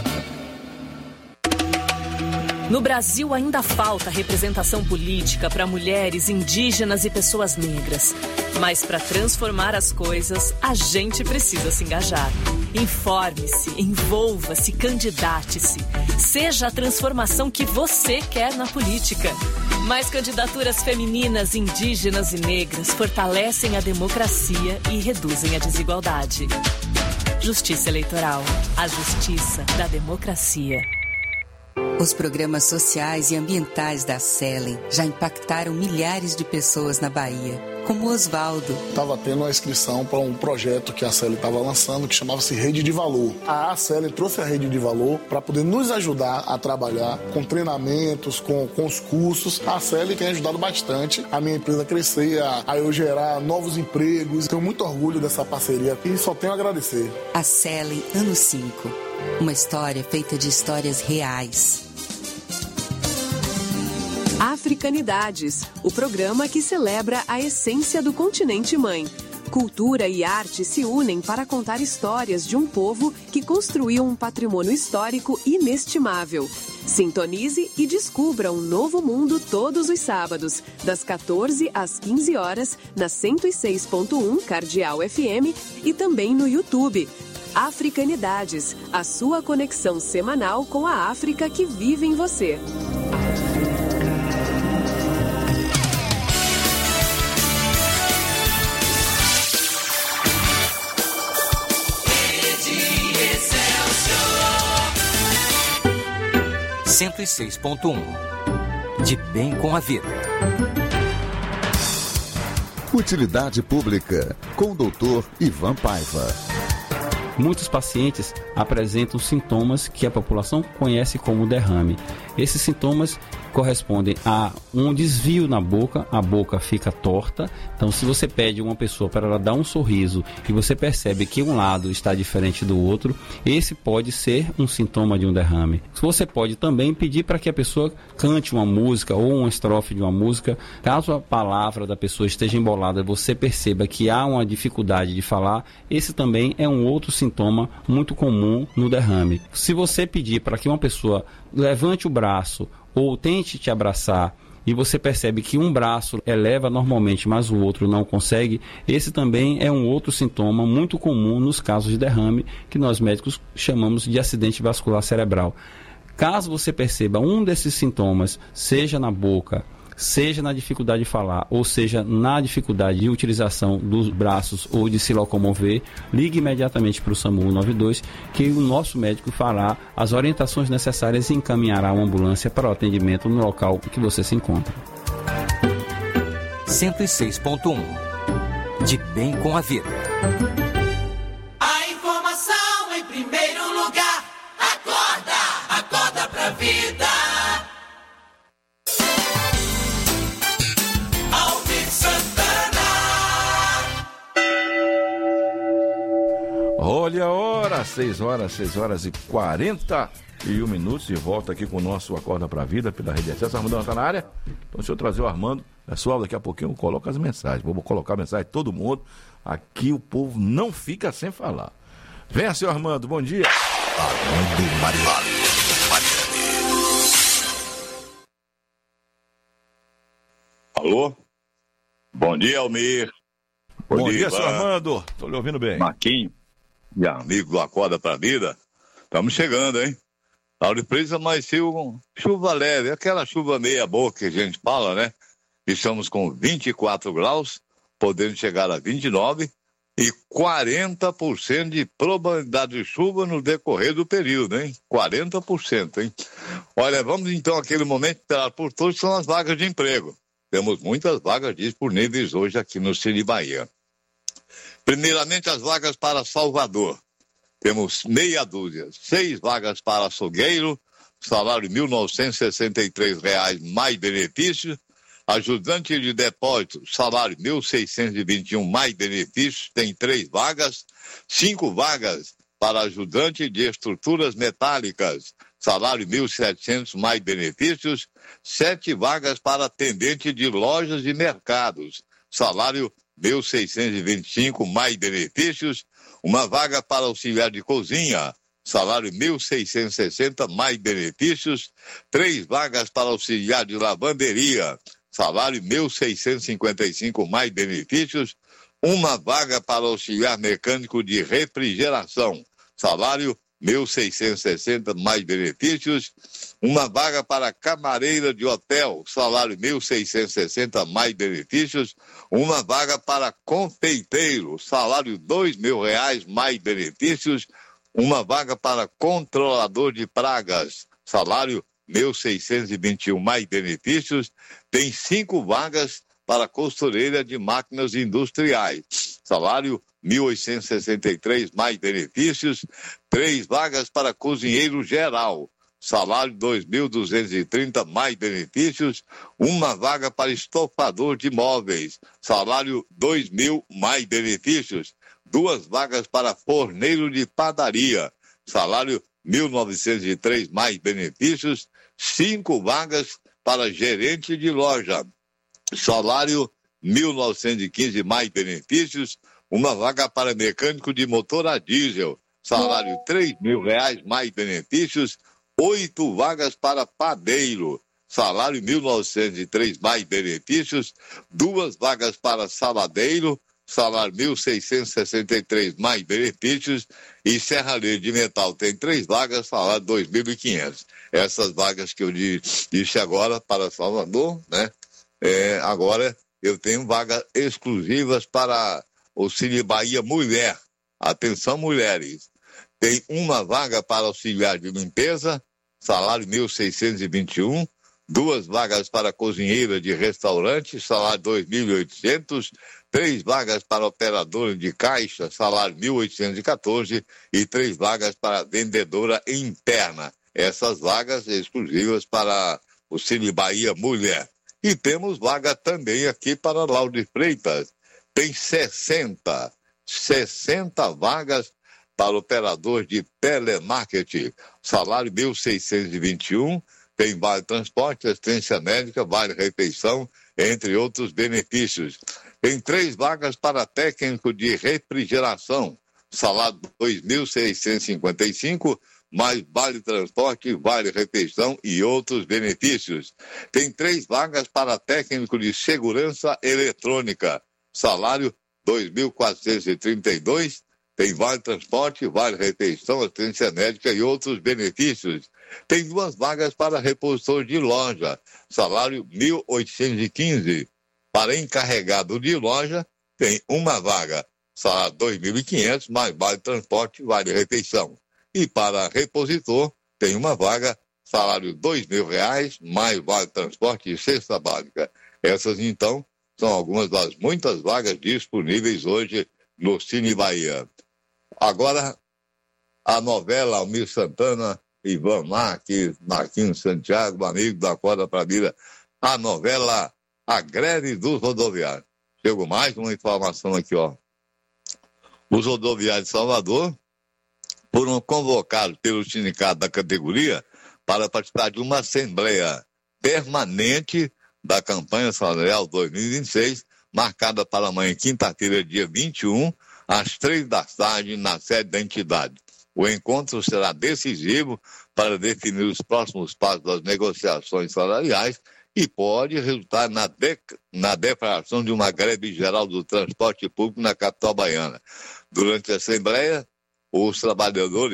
No Brasil ainda falta representação política para mulheres, indígenas e pessoas negras. Mas para transformar as coisas, a gente precisa se engajar. Informe-se, envolva-se, candidate-se. Seja a transformação que você quer na política. Mais candidaturas femininas, indígenas e negras fortalecem a democracia e reduzem a desigualdade. Justiça Eleitoral. A justiça da democracia. Os programas sociais e ambientais da Selen já impactaram milhares de pessoas na Bahia, como Osvaldo. Estava tendo uma inscrição para um projeto que a Selen estava lançando, que chamava-se Rede de Valor. A Selen trouxe a Rede de Valor para poder nos ajudar a trabalhar com treinamentos, com os cursos. A Selen tem ajudado bastante a minha empresa a crescer, a eu gerar novos empregos. Tenho muito orgulho dessa parceria aqui e só tenho a agradecer. A Selen, ano 5. Uma história feita de histórias reais. Africanidades, o programa que celebra a essência do continente mãe. Cultura e arte se unem para contar histórias de um povo que construiu um patrimônio histórico inestimável. Sintonize e descubra um novo mundo todos os sábados, das 14 às 15 horas, na 106.1 Cardeal FM e também no YouTube. Africanidades, a sua conexão semanal com a África que vive em você. Rede Excelsior. 106.1. De bem com a vida. Utilidade Pública, com o Dr. Ivan Paiva. Muitos pacientes apresentam sintomas que a população conhece como derrame. Esses sintomas correspondem a um desvio na boca, a boca fica torta. Então, se você pede uma pessoa para ela dar um sorriso e você percebe que um lado está diferente do outro, esse pode ser um sintoma de um derrame. Você pode também pedir para que a pessoa cante uma música ou uma estrofe de uma música. Caso a palavra da pessoa esteja embolada, você perceba que há uma dificuldade de falar, esse também é um outro sintoma muito comum no derrame. Se você pedir para que uma pessoa levante o braço ou tente te abraçar e você percebe que um braço eleva normalmente, mas o outro não consegue, esse também é um outro sintoma muito comum nos casos de derrame, que nós médicos chamamos de acidente vascular cerebral. Caso você perceba um desses sintomas, seja na boca, seja na dificuldade de falar, ou seja na dificuldade de utilização dos braços ou de se locomover, ligue imediatamente para o SAMU 192, que o nosso médico fará as orientações necessárias e encaminhará uma ambulância para o atendimento no local que você se encontra. 106.1. De bem com a vida. A informação em primeiro lugar. Acorda, acorda pra vida. Olha a hora, 6 horas e 41 minutos, de volta aqui com o nosso Acorda Pra Vida pela Rede Excelsior. Armando está na área, então deixa eu trazer o Armando. Pessoal, daqui a pouquinho eu coloco as mensagens, vou colocar a mensagem de todo mundo, aqui o povo não fica sem falar. Venha, senhor Armando, bom dia. Armando Mariani. Alô? Bom dia, Almir. Bom dia, senhor Armando. Estou lhe ouvindo bem. Marquinho, e amigo do Acorda Pra Vida. Estamos chegando, hein? Lauro de Freitas amanheceu com chuva leve, aquela chuva meia boca que a gente fala, né? Estamos com 24 graus, podendo chegar a 29 e 40% de probabilidade de chuva no decorrer do período, hein? 40%, hein? Olha, vamos então àquele momento esperar por todos, são as vagas de emprego. Temos muitas vagas disponíveis hoje aqui no Cine Bahia. Primeiramente, as vagas para Salvador. Temos meia dúzia, 6 vagas para açougueiro, salário R$ 1.963 mais benefícios. Ajudante de depósito, salário R$ 1.621 mais benefícios, tem 3 vagas. 5 vagas para ajudante de estruturas metálicas, salário R$ 1.700 mais benefícios. 7 vagas para atendente de lojas e mercados, salário R$ 1.625 mais benefícios. Uma vaga para auxiliar de cozinha, salário R$ 1.660 mais benefícios. 3 vagas para auxiliar de lavanderia, salário R$ 1.655 mais benefícios. Uma vaga para auxiliar mecânico de refrigeração, salário R$ 1.660 mais benefícios. Uma vaga para camareira de hotel, salário R$ 1.660 mais benefícios. Uma vaga para confeiteiro, salário R$ 2.000 mais benefícios. Uma vaga para controlador de pragas, salário R$ 1.621 mais benefícios. Tem 5 vagas para costureira de máquinas industriais, salário R$ 1.863 mais benefícios. 3 vagas para cozinheiro geral, salário R$ 2.230 mais benefícios. Uma vaga para estofador de móveis, salário R$ 2.000 mais benefícios. 2 vagas para forneiro de padaria, salário R$ 1.903 mais benefícios. 5 vagas para gerente de loja, salário R$ 1.915 mais benefícios. Uma vaga para mecânico de motor a diesel, salário R$ 3.000 mais benefícios. 8 vagas para padeiro, salário R$ 1.903 mais benefícios. 2 vagas para saladeiro, salário R$ 1.663 mais benefícios. E serralheiro de metal tem 3 vagas, salário R$ 2.500. Essas vagas que eu disse agora para Salvador, né? Agora eu tenho vagas exclusivas para o Cine Bahia Mulher. Atenção, mulheres. Tem uma vaga para auxiliar de limpeza, salário R$ 1.621. 2 vagas para cozinheira de restaurante, salário R$ 2.800. 3 vagas para operadora de caixa, salário R$ 1.814. E 3 vagas para vendedora interna. Essas vagas exclusivas para o Cine Bahia Mulher. E temos vaga também aqui para Lauro de Freitas. Tem 60 vagas para operador de telemarketing, salário R$ 1.621, tem vale transporte, assistência médica, vale refeição, entre outros benefícios. Tem 3 vagas para técnico de refrigeração, salário R$ 2.655, mais vale transporte, vale refeição e outros benefícios. Tem 3 vagas para técnico de segurança eletrônica, salário R$ 2.432, tem vale transporte, vale refeição, assistência médica e outros benefícios. Tem 2 vagas para repositor de loja, salário R$ 1.815. Para encarregado de loja, tem uma vaga, salário R$ 2.500, mais vale transporte, vale refeição. E para repositor, tem uma vaga, salário R$ 2.000, mais vale transporte e cesta básica. Essas, então, são algumas das muitas vagas disponíveis hoje no Cine Bahia. Agora, a novela Almir Santana, Ivan Marques, Marquinhos Santiago, amigo da Corda pra Vida, a novela A Greve dos Rodoviários. Chego mais uma informação aqui, ó. Os rodoviários de Salvador foram convocados pelo sindicato da categoria para participar de uma assembleia permanente da campanha salarial 2026, marcada para amanhã, quinta-feira, dia 21, às 3 da tarde, na sede da entidade. O encontro será decisivo para definir os próximos passos das negociações salariais e pode resultar na declaração de uma greve geral do transporte público na capital baiana. Durante a assembleia, os trabalhadores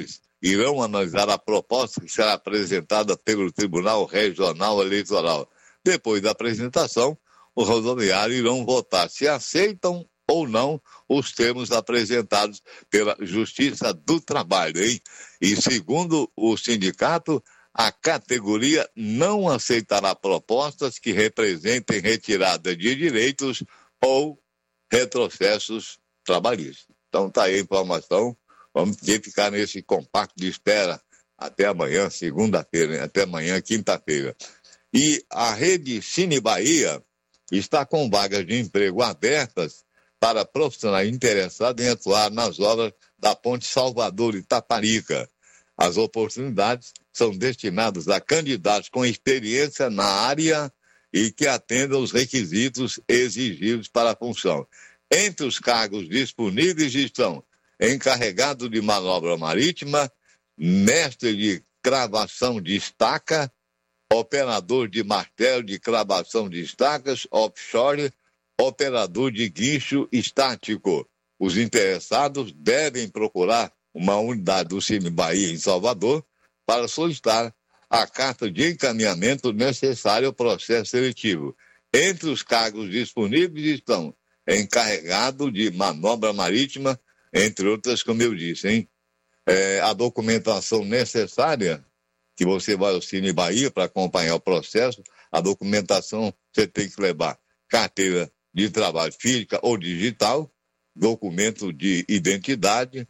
irão analisar a proposta que será apresentada pelo Tribunal Regional Eleitoral. Depois da apresentação, os rodoviários irão votar se aceitam ou não os termos apresentados pela Justiça do Trabalho, hein? E segundo o sindicato, a categoria não aceitará propostas que representem retirada de direitos ou retrocessos trabalhistas. Então tá aí a informação, vamos ter que ficar nesse compacto de espera até amanhã, segunda-feira, hein? Até amanhã, quinta-feira. E a rede Cine Bahia está com vagas de emprego abertas para profissionais interessados em atuar nas obras da Ponte Salvador Itaparica. As oportunidades são destinadas a candidatos com experiência na área e que atendam os requisitos exigidos para a função. Entre os cargos disponíveis estão encarregado de manobra marítima, mestre de cravação de estaca, operador de martelo de cravação de estacas offshore, operador de guincho estático. Os interessados devem procurar uma unidade do Cine Bahia em Salvador para solicitar a carta de encaminhamento necessária ao processo seletivo. Entre os cargos disponíveis estão encarregado de manobra marítima, entre outras, como eu disse, hein? A documentação necessária, que você vai ao Cine Bahia para acompanhar o processo, a documentação você tem que levar carteira de trabalho física ou digital, documento de identidade,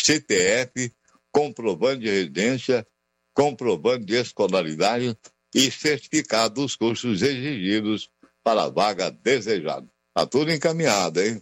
CPF, comprovante de residência, comprovante de escolaridade e certificado dos cursos exigidos para a vaga desejada. Está tudo encaminhado, hein?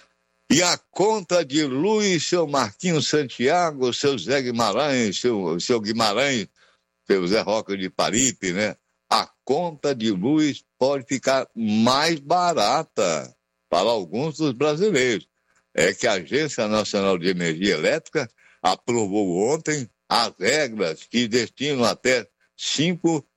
E a conta de luz, seu Marquinhos Santiago, seu Zé Guimarães, seu Guimarães, seu Zé Roca de Paripe, né? A conta de luz pode ficar mais barata para alguns dos brasileiros. É que a Agência Nacional de Energia Elétrica aprovou ontem as regras que destinam até 5